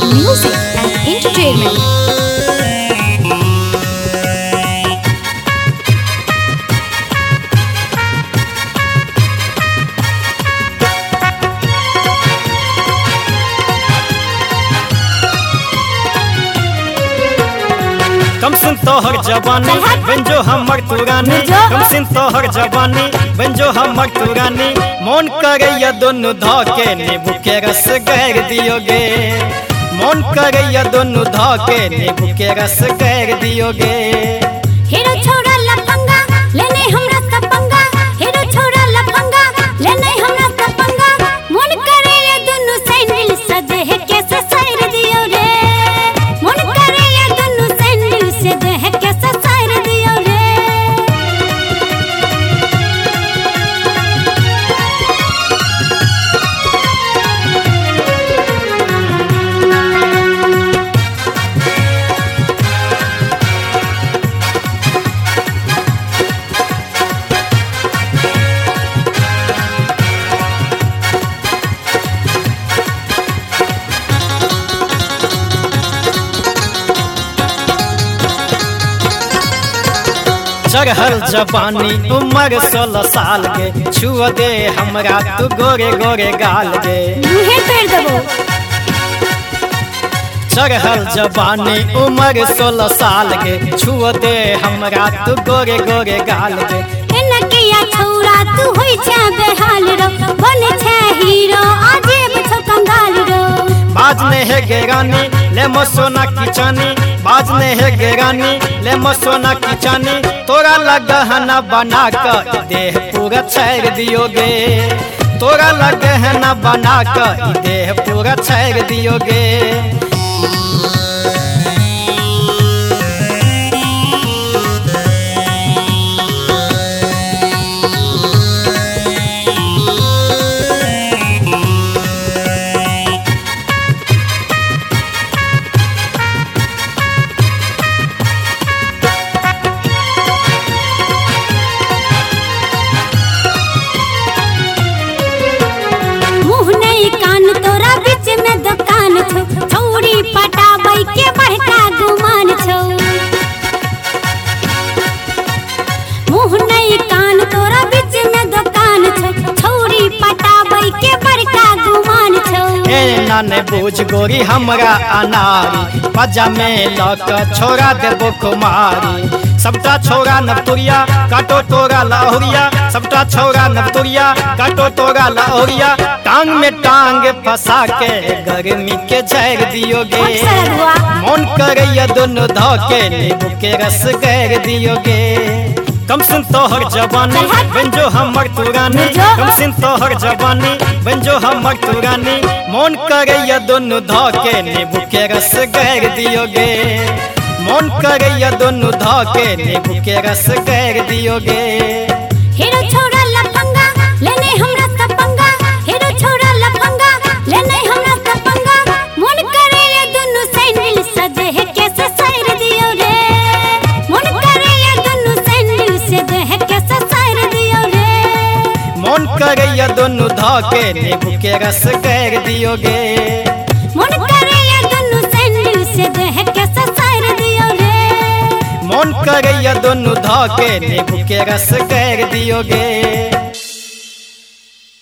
music and entertainment. कम सिन तोहर जवानी banjo हमर तुरानी कम सिन तोहर जवानी बंजो हमर तुरानी मन करैया दोनों धके नींबू के रस गैर दियोगे मन करैया दोनों धके नींबू के रस गैर दियोगे। हेरो छोड़ा लफंगा लेने हमरा सपंगा हेरो छोड़ा लफंगा लेने हमरा सपंगा मन करे ये दोनों सैंडल सजे है कैसे सैर दियो रे मन करे ये दोनों सैंडल सजे है कैसे सैर दियो रे। चढ़ल जवानी उम्र 16 साल के छुआ दे हमरा तू गोरे गोरे गाल गे मुहे पेड़ देबो। चढ़ल जवानी उम्र 16 साल के छुआ दे हमरा तू गोरे गोरे गाल गे। एनकिया छौरा तू होई छे बेहाल रो बने छे हीरो अजीब छौ कंगाल रो बाज ने है गेरानी ले मो सोना की चानी बाज ने है गेरानी ले मो सोना की चानी तोरा लगहना बना कर देह पूरा छैर दियोगे तोरा लगहना बना कर देह पूरा छैर दियोगे। छौड़ी पटाबै के बड़का गुमान छौ मुँह नहीं कान तोरा बीच में दुकान छौ छौड़ी पटाबै के बड़का गुमान छौ। ए नाने बूझ गोरी हमरा अनारी पजा में लक छोरा देबो कुमारी सबटा छोरा नवतुरिया काटो तोरा लाहौरिया सबटा छोरा नवतुरिया काटो तोरा लाहौरिया टांग में टांग फंसा के गर्मी के झैर दियोगे मन करैया दोनों धके नींबू के रस गैर दियोगे। कम सिन तोहर जवानी बंजो हमर तुरानी कम सिन तोहर जवानी बंजो हमर तुरानी मन करैया दोनों धके नींबू के रस गैर दियोगे मन करैया दोनों धके नींबू के रस गैर दियोगे। हेरो छोड़ा लफंगा लेने हमरा सपंगा हेरो छोड़ा लफंगा लेने हमरा सपंगा मन करे ये दोनों सैंडल सजे है कैसे सैर दियो रे मन करे ये दोनों सैंडल सजे है कैसे सैर दियो रे मन करैया दोनों धके नींबू के रस गैर दियोगे मन करे ये दोनों सैंडल सजे है कैसे सैर दियो रे मन करैया दोनों धके नींबू के रस गैर दियोगे।